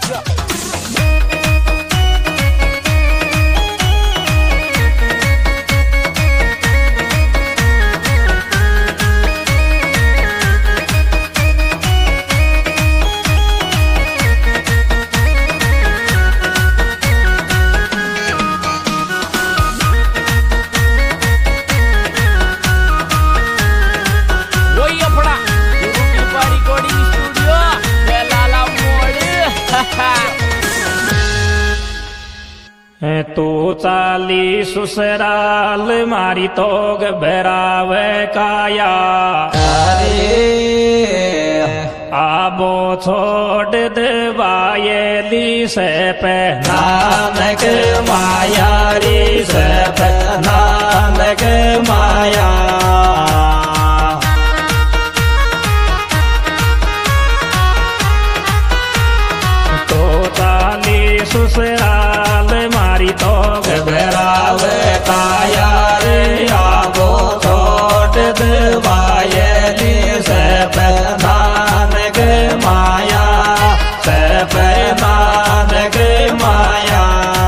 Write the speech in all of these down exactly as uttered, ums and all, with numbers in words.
तू चाली ससुराल मारी तो घबरावे काया। अरे आबो छोड़ दवायली से पे नानक माया रे से पे नानक माया। तो चाली ससुराल मारी तो घबरावे काया रे आबो छोड़ दवायली से पे नानक माया से पे नानक माया।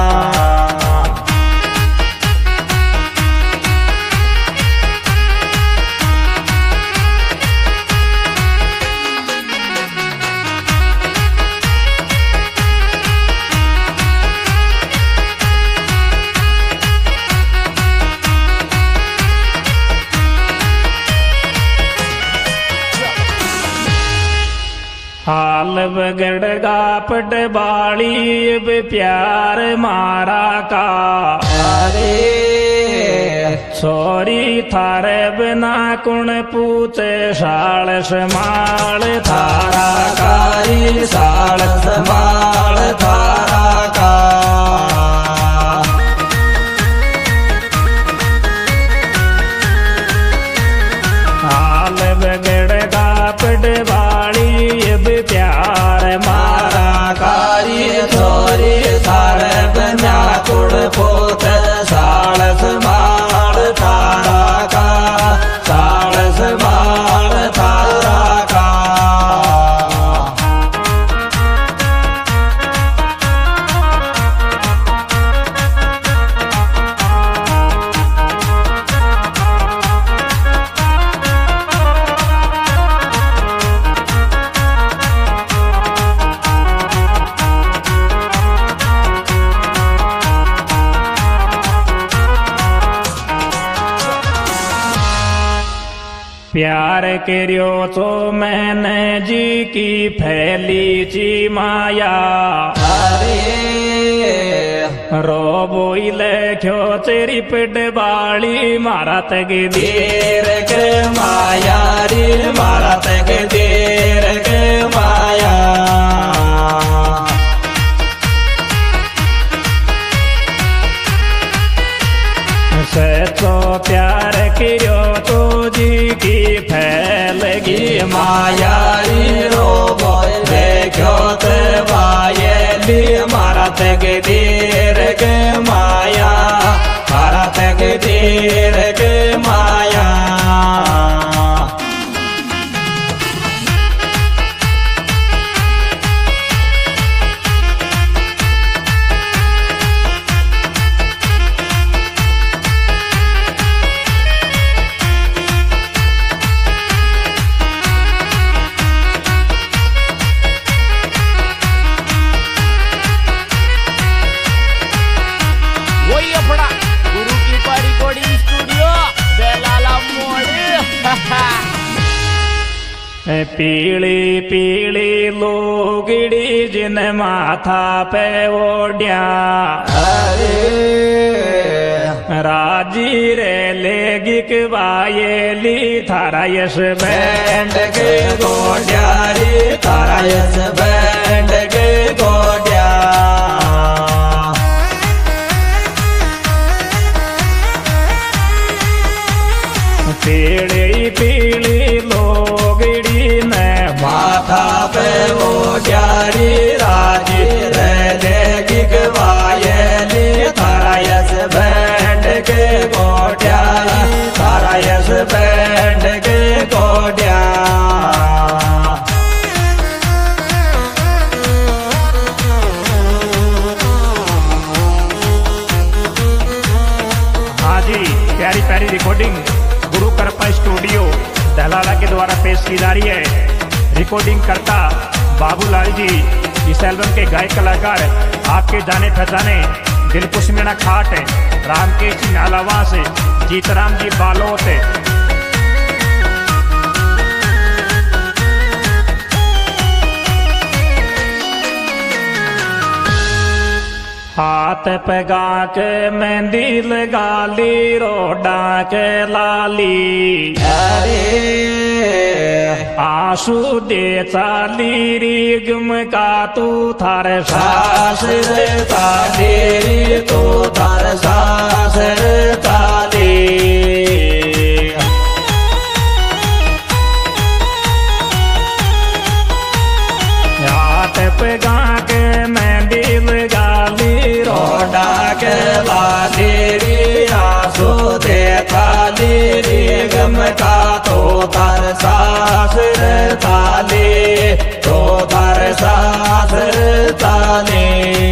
हाल बगड़गा पट बाली अब प्यार मारा का। अरे छोरी थारे बिना कुण पूछे साल समाल थारा कारी साल समाल थारा का। हाल बगड़गा पट बाली अब प्यार मारा कारी छोरी थारे बिना कुण पूछे साल समाल थारा का साल समाल थारा का। प्यार करियो तो मैंने जी की फैली ची माया। अरे रो बोई लेख्यो तेरी पिट बाली मारा तक देर के माया रे मारा तक देर के माया। सचो प्यार करियो तो जी की फैलगी माया रे रो बोल देखो ते वायली मारा तक देर के माया मारा तक देर के माया। पीली पीली लोगड़ी जिन माथा पे ओढ़िया। अरे राजी रे लेगी वायली थारा यश बैंड के गोड्या रे तारा यश बैंड के गोड्या। पीली पीली लोगड़ी ने माथा पे वो जारी राजी रे लेगी वायली तारा यश बैंड के गोड्या तारा यश बैंड के गोड्या। प्रैक्टिस की जा रही है। रिकॉर्डिंग करता बाबूलाल जी। इस एल्बम के गायक कलाकार आपके जाने पहचाने दिलकुश मीणा खाट, रामकेश जी नालावास, जीतराम जी बालोत। हाथ पगा के मेहंदी लगा ली, रोडा के लाली, अरे आंसू दे चाली रिगम का तू थार सास रे ताली, तो तार सास रे ताली। हाथ पगा के मेहंदी लगा ली, रोडा के लाली री, आंसू दे ताली रिगम का तो तार सास रे ताली, तो तार सास रे ताली।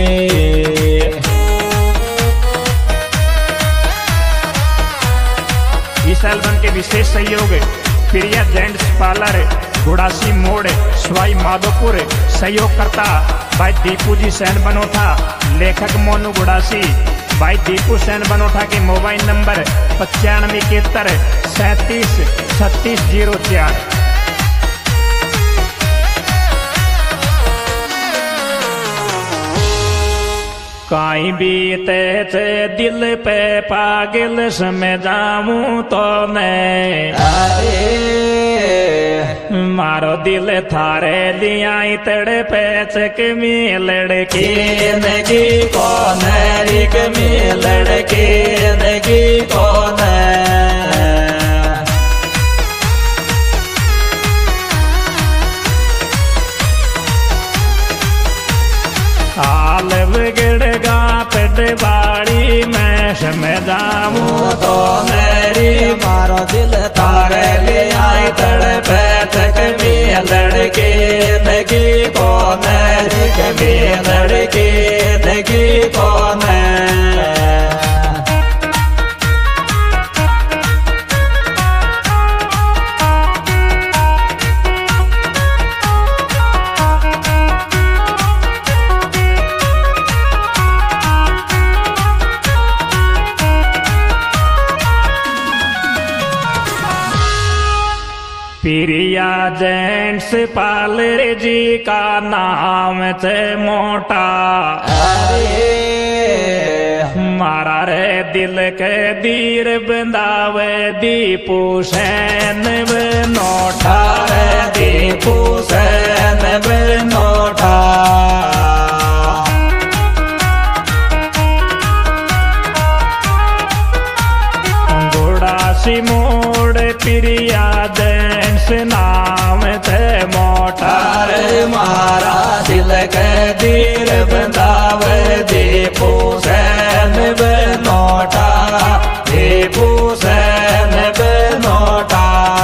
इस एल्बम के विशेष सहयोग प्रिया जेंट्स पार्लर, गुड़ासी मोड़, सवाई माधोपुर। सहयोग करता भाई दीपू जी सैन बनोठा, लेखक मोनू गुड़ासी। भाई दीपू सैन बनोठा के मोबाइल नंबर पचानवे इकहत्तर सैंतीस छत्तीस जीरो चार। काई बीते थे दिल पे पागल समय जाऊं तो मैं, मारो दिल थारे लिया तड़े पैचक में लड़की नगी कौन रिक में लड़के नगी कौन। हाल बिगड़गा पेट बाड़ी मैं समय जाऊं तो मेरी, मारो दिल तारे ले आई तड़ पैतक में लड़के नगी कौन रिक में लड़के नगी कौन। प्रिया जेंट्स पार्लर जी का नाम थे मोटा, मारा रे दिल के दीर बंदावे दीपू सैन बनोठा, रे दीपू सैन बनोठा। गुड़ासी मोड़ प्रिया जेंट्स नाम थे मोटा, रे मारा दिल के दीर बंदावे दीपू सैन बनोठा, दीपू सैन बनोठा।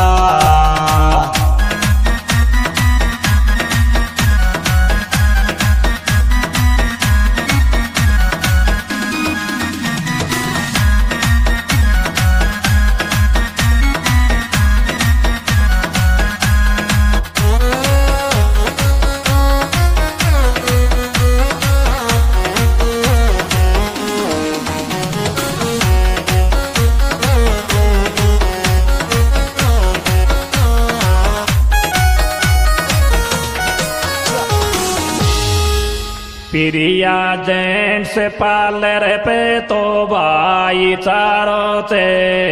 प्रिया जेंट्स पार्लर पे तो भाई चारों थे,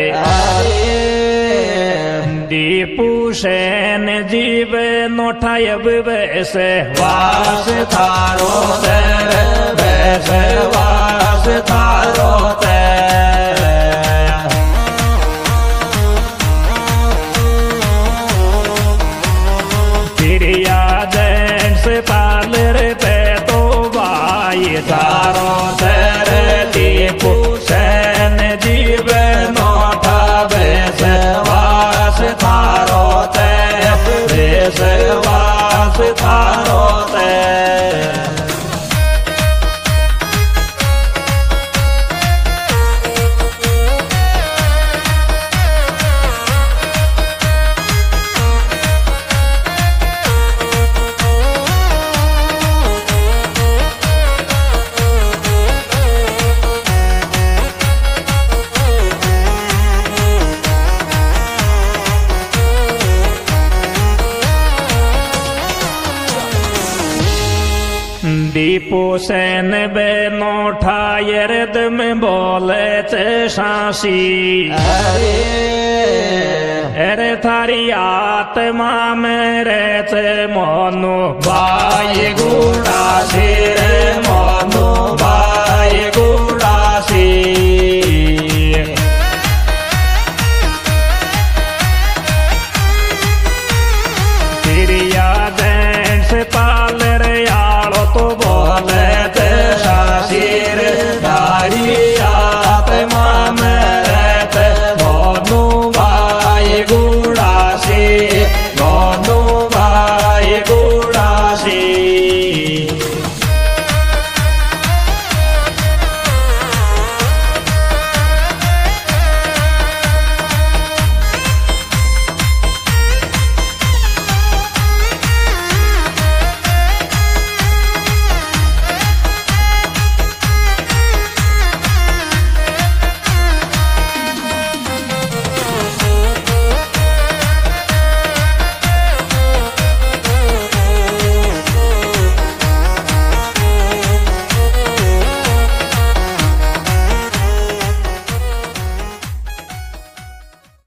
दीपू सैन जीव नोठा अब वैसे वास थारो ते, वैसे वास थारो ते। प्रिया जेंट्स पार्लर पे तो भाई थारो तेरे दीपू सैन जीव नोठा, वैसे वास थारो ते, वैसे वास थारो ते। दीपू सैन बेनो ठायरद में बोले चे शासी अरे अरे थारी आत्मा में रहते मोनु भाई गु